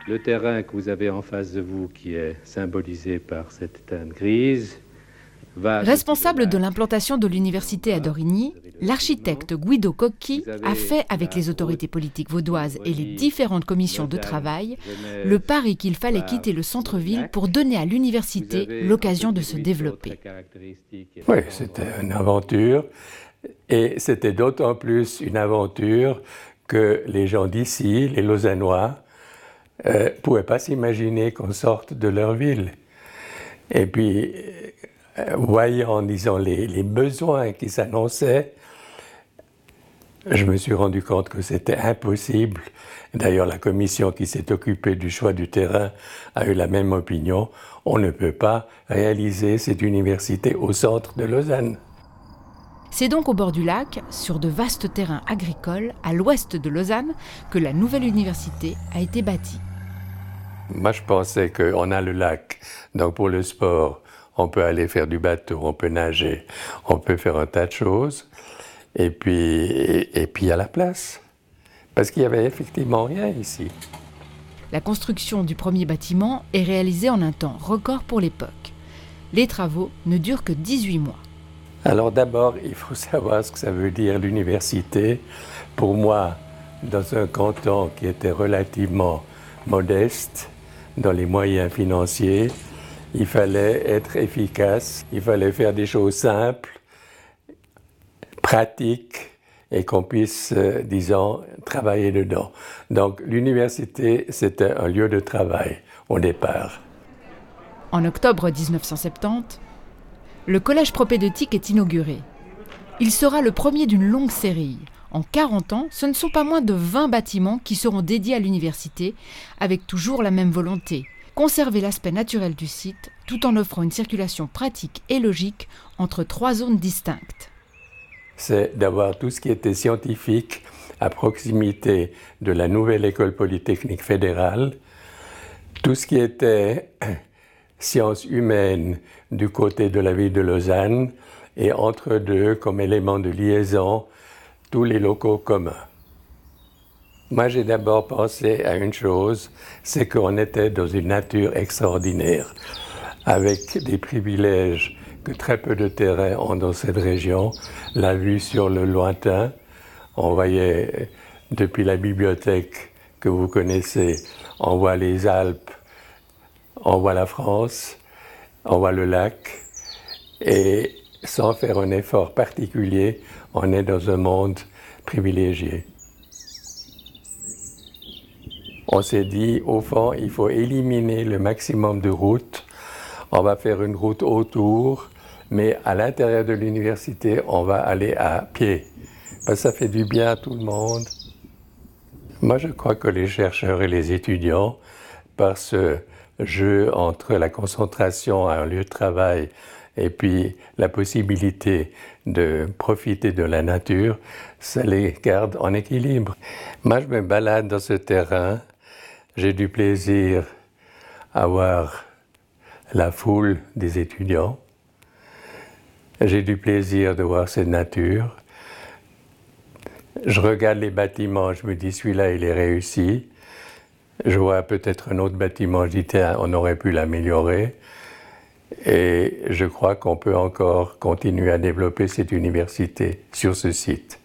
Le terrain que vous avez en face de vous, qui est symbolisé par cette teinte grise, va... Responsable de l'implantation de l'université à Dorigny, l'architecte Guido Cocchi a fait, avec les autorités politiques vaudoises et les différentes commissions de travail, le pari qu'il fallait quitter le centre-ville pour donner à l'université l'occasion de se développer. Oui, c'était une aventure, et c'était d'autant plus une aventure que les gens d'ici, les Lausannois, ne pouvaient pas s'imaginer qu'on sorte de leur ville. Et puis, voyant, disons, les besoins qui s'annonçaient, je me suis rendu compte que c'était impossible. D'ailleurs, la commission qui s'est occupée du choix du terrain a eu la même opinion. On ne peut pas réaliser cette université au centre de Lausanne. C'est donc au bord du lac, sur de vastes terrains agricoles, à l'ouest de Lausanne, que la nouvelle université a été bâtie. Moi, je pensais qu'on a le lac, donc pour le sport, on peut aller faire du bateau, on peut nager, on peut faire un tas de choses, et puis il y a la place, parce qu'il n'y avait effectivement rien ici. La construction du premier bâtiment est réalisée en un temps record pour l'époque. Les travaux ne durent que 18 mois. Alors d'abord, il faut savoir ce que ça veut dire l'université. Pour moi, dans un canton qui était relativement modeste, dans les moyens financiers, il fallait être efficace, il fallait faire des choses simples, pratiques, et qu'on puisse, disons, travailler dedans. Donc l'université, c'était un lieu de travail au départ. En octobre 1970, le collège propédeutique est inauguré. Il sera le premier d'une longue série. En 40 ans, ce ne sont pas moins de 20 bâtiments qui seront dédiés à l'université, avec toujours la même volonté, conserver l'aspect naturel du site, tout en offrant une circulation pratique et logique entre 3 zones distinctes. C'est d'avoir tout ce qui était scientifique à proximité de la nouvelle école polytechnique fédérale, tout ce qui était sciences humaines du côté de la ville de Lausanne, et entre deux, comme élément de liaison, tous les locaux communs. Moi, j'ai d'abord pensé à une chose, c'est qu'on était dans une nature extraordinaire, avec des privilèges que très peu de terrains ont dans cette région, la vue sur le lointain. On voyait, depuis la bibliothèque que vous connaissez, on voit les Alpes, on voit la France, on voit le lac, et sans faire un effort particulier, on est dans un monde privilégié. On s'est dit, au fond, il faut éliminer le maximum de routes. On va faire une route autour, mais à l'intérieur de l'université, on va aller à pied. Parce que ça fait du bien à tout le monde. Moi, je crois que les chercheurs et les étudiants, par ce jeu entre la concentration à un lieu de travail et puis la possibilité de profiter de la nature, ça les garde en équilibre. Moi, je me balade dans ce terrain, j'ai du plaisir à voir la foule des étudiants, j'ai du plaisir de voir cette nature. Je regarde les bâtiments, je me dis celui-là il est réussi. Je vois peut-être un autre bâtiment, je dis tiens, on aurait pu l'améliorer. Et je crois qu'on peut encore continuer à développer cette université sur ce site.